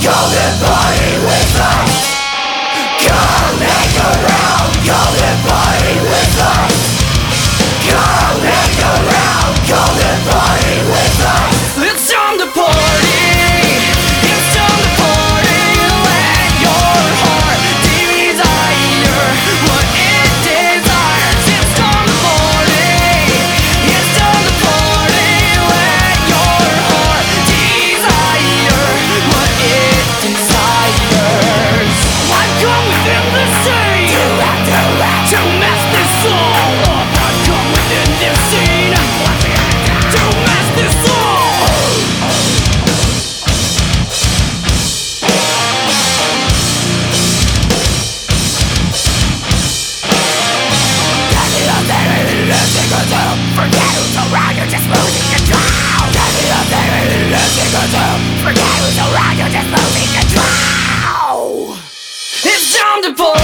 come and party with us. Come hang around, come and party with us. Come hang around, come and party with us. It's time to party. It's time to party. Let your heart desire what it desires. It's time to party. It's time to party. Let your heart desire what it desires. I've come within the scene to mess this all up. I've come within this scene to mess this all up. Forget who's around, you're just losing control. Forget who's around, you're just losing control. It's time to party.